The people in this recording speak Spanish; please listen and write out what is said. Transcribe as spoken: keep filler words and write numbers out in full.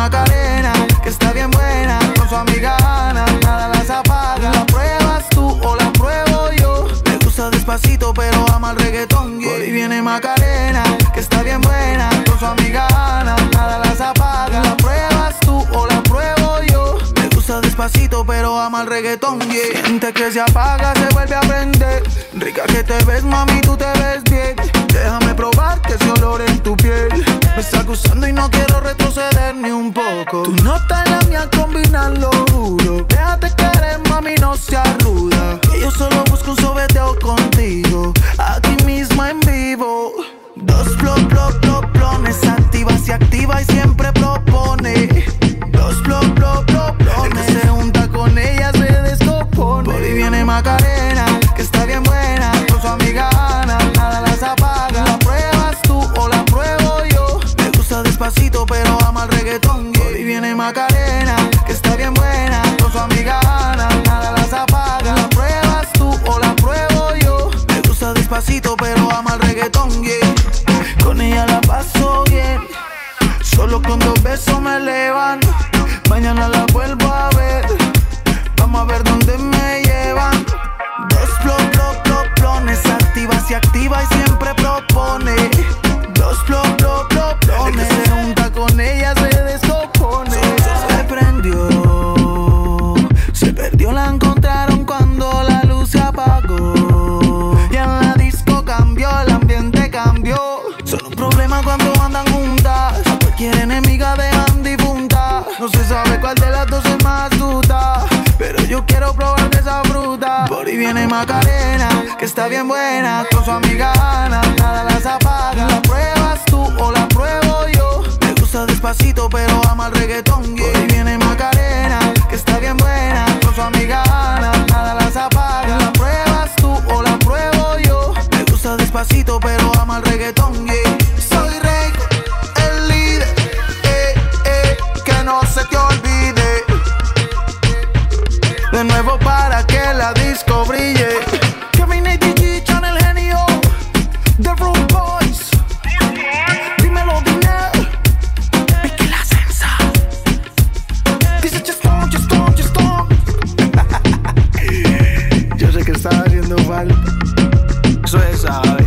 Macarena, que está bien buena, con su amiga Ana, nada las apaga. ¿La pruebas tú o la pruebo yo? Le gusta despacito pero ama el reggaetón, yeah. Por ahí viene Macarena, que está bien buena, con su amiga Ana, nada las apaga. ¿La pruebas tú o la pruebo yo? Le gusta despacito pero ama el reggaetón, yeah. Siente que se apaga, se vuelve a prender. Rica que te ves, mami, tú te ves bien. Déjame probarte ese olor en tu piel. Me está gustando y no quiero retroceder ni un poco. Tu nota y la mía combinan, lo juro. Déjate querer, mami, no seas ruda. Que yo solo busco un sobeteo contigo, aquí mismo en vivo. Dos bloc, bloc, bloc, blones. Activa, se activa y siempre propone. Dos bloc, bloc, bloc, blones. El que se junta con ella se descompone. Por ahí viene Macarena, que está bien buena, con su amiga Ana, nada las apaga. ¿La pruebas tú o la pruebo yo? Le gusta despacito pero ama el reggaetón, yeah. Por ahí viene Macarena, que está bien buena, con su amiga Ana, nada las apaga. ¿La pruebas tú o la pruebo yo? Le gusta despacito pero ama el reggaetón, yeah. Con ella la paso bien, solo con dos besos me elevan. Mañana la vuelvo a ver, vamos a ver dónde me llevan. Dos bloc, bloc, bloc, blones. Activa, se activa y siempre propone. Dos bloc, bloc, bloc, blones. El que se junta con ella se descompone. Se prendió, se perdió, la encontraron cuando la luz se apagó. Y en la disco cambió, el ambiente cambió. Son un problema cuando andan juntas, a cualquier enemiga dejan difunta. No se sabe cuál de las dos es más astuta, pero yo quiero probar de esa fruta. Por ahí viene Macarena, que está bien buena, con su amiga Ana, nada las apaga. ¿La pruebas tú o la pruebo yo? Le gusta despacito pero ama el reggaetón, yeah. Por ahí viene Macarena, que está bien buena, con su amiga Ana, nada las apaga. ¿La pruebas tú o la pruebo yo? Le gusta despacito pero ama el reggaetón, yeah. Soy Rey, el líder, eh, eh, que no se te olvide. De nuevo para que la disco brille. Kevin A D G, Channel Genio, The Room Boys. Dímelo, dinero. Vicky La Sensa. Dice Chestón, Chestón, Chestón. Yo sé que estaba haciendo falta. Eso es, ¿sabes?